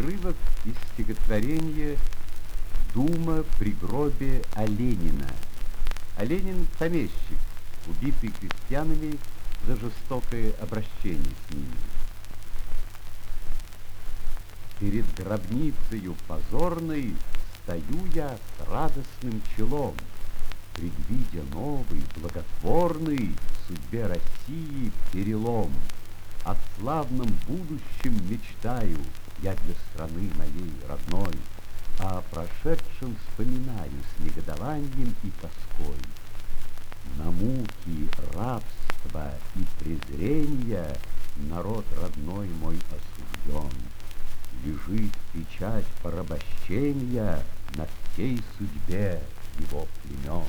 Отрывок из стихотворения «Дума при гробе Оленина». Оленин – помещик, убитый крестьянами за жестокое обращение с ними. Перед гробницею позорной стою я с радостным челом, предвидя новый, благотворный в судьбе России перелом. О славном будущем мечтаю я для страны моей родной, а о прошедшем вспоминаю с негодованием и тоской. На муки, рабства и презрения народ родной мой осужден. Лежит печать порабощения на всей судьбе его племен.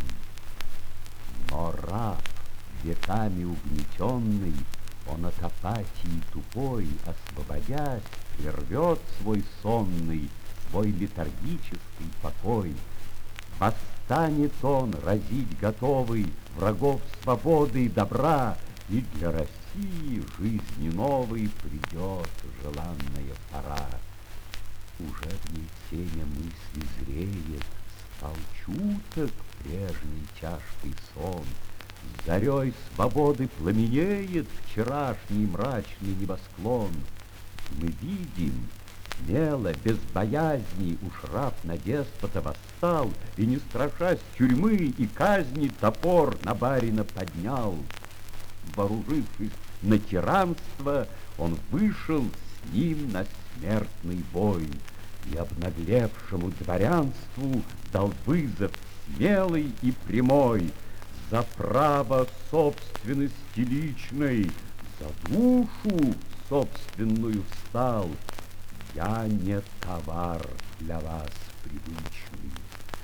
Но раб, веками угнетенный, он от апатии тупой, освободясь, прервет свой сонный, свой летаргический покой. Восстанет он, разить готовый, врагов свободы и добра, и для России жизни новой придет желанная пора. Уже в ней теня мысли зреет, стал чуток прежний тяжкий сон. Зарей свободы пламенеет вчерашний мрачный небосклон. Мы видим, смело, без боязни, уж раб на деспота восстал, и, не страшась тюрьмы и казни, топор на барина поднял. Вооружившись на тиранство, он вышел с ним на смертный бой, и обнаглевшему дворянству дал вызов смелый и прямой: за право собственности личной, за душу собственную встал. Я не товар для вас привычный.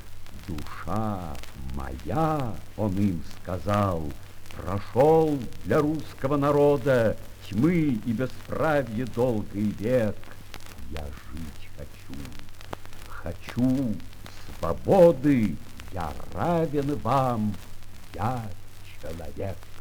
Душа моя, он им сказал, прошел для русского народа тьмы и бесправье долгий век. Я жить хочу свободы, я равен вам, я человек.